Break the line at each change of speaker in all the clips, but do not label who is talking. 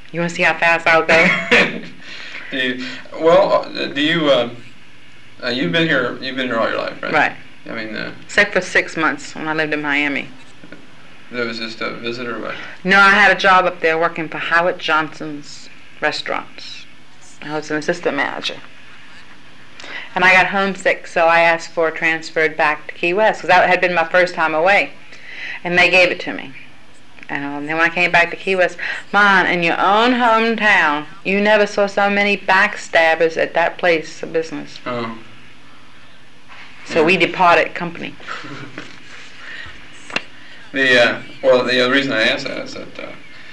You want to see how fast I'll go?
You've been here. You've been here all your life, right?
Right.
I mean,
except for 6 months when I lived in Miami.
that was just a visit or what?
No, I had a job up there working for Howard Johnson's restaurants. I was an assistant manager. And I got homesick, so I asked for transferred back to Key West, because that had been my first time away. And they gave it to me. And then when I came back to Key West, Mom, in your own hometown, you never saw so many backstabbers at that place of business.
Oh.
So we departed company.
The reason I asked that is that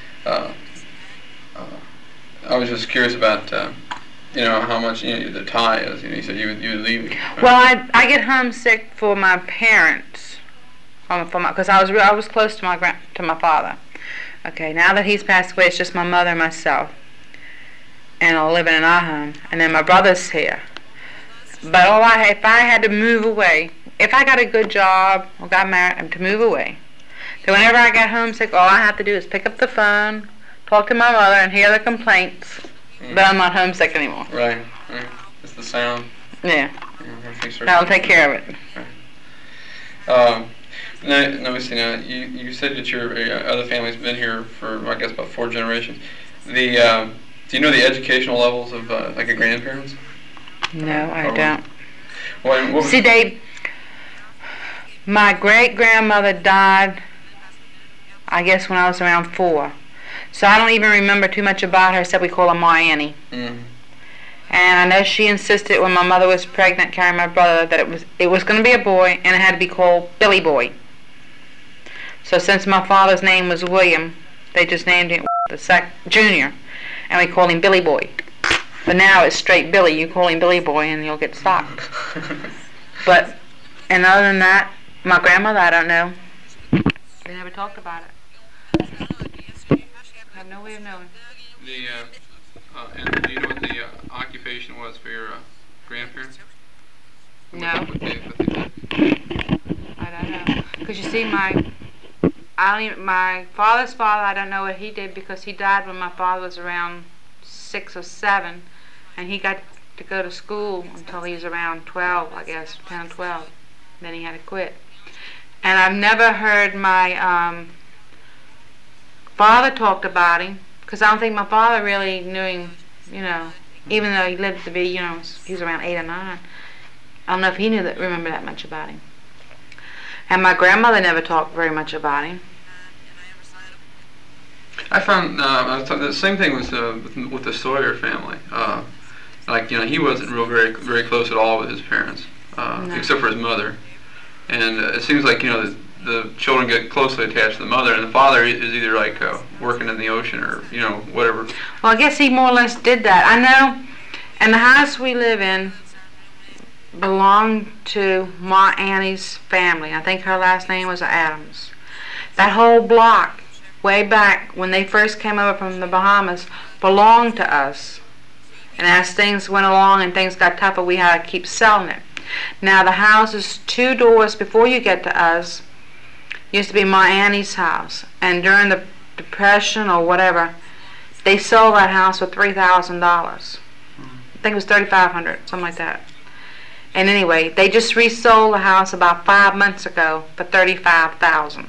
I was just curious about how much the tie is. You said you would leave. Right?
Well, I get homesick for my parents, because I was close to my father. Okay, now that he's passed away, it's just my mother and myself, and I'm living in our home, and then my brother's here. But if I had to move away, if I got a good job or got married, and to move away, then whenever I get homesick, all I have to do is pick up the phone, talk to my mother, and hear the complaints. But I'm not homesick anymore.
Right. It's the sound.
Yeah. That'll take care of it.
Right. Let me see now. You said that your other family's been here for, I guess, about 4 generations. Do you know the educational levels of like your grandparents?
No, I don't.
See,
Dave, my great-grandmother died, I guess, when I was around 4. So I don't even remember too much about her, except we call her Ma Annie.
Mm.
And I know she insisted when my mother was pregnant, carrying my brother, that it was going to be a boy, and it had to be called Billy Boy. So since my father's name was William, they just named him Junior, and we called him Billy Boy. But now it's straight Billy. You call him Billy Boy, and you'll get stopped. And other than that, my grandmother, I don't know. They never talked about it. I have no way of knowing.
And do you know what the occupation was for your grandparents?
No. I don't know. Because you see, my father's father, I don't know what he did, because he died when my father was around 6 or 7, and he got to go to school until he was around 12, I guess, 10 or 12. Then he had to quit. And I've never heard my father talked about him, because I don't think my father really knew him, even though he lived to be, he was around 8 or 9. I don't know if he remember that much about him. And my grandmother never talked very much about him.
I found the same thing with the Sawyer family. He wasn't very very close at all with his parents,
No.
except for his mother. And it seems like the children get closely attached to the mother, and the father is either like working in the ocean or whatever.
Well, I guess he more or less did that. I know, and the house we live in belonged to Ma Annie's family. I think her last name was Adams. That whole block, way back when they first came over from the Bahamas, belonged to us. And as things went along and things got tougher, we had to keep selling it. Now the house is 2 doors before you get to us. Used to be Ma Annie's house, and during the Depression or whatever, they sold that house for $3,000. I think it was $3,500, something like that. And anyway, they just resold the house about 5 months ago for $35,000.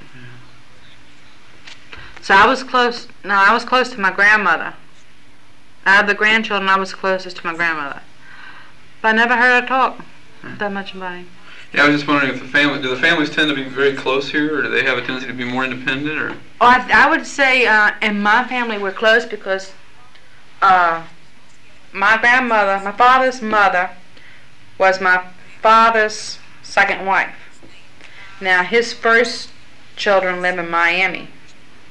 So I was close to my grandmother. Out of the grandchildren, I was closest to my grandmother. But I never heard her talk that much about him.
Yeah, I was just wondering if do the families tend to be very close here, or do they have a tendency to be more independent, or?
I would say in my family we're close because my grandmother, my father's mother, was my father's second wife. Now his first children live in Miami.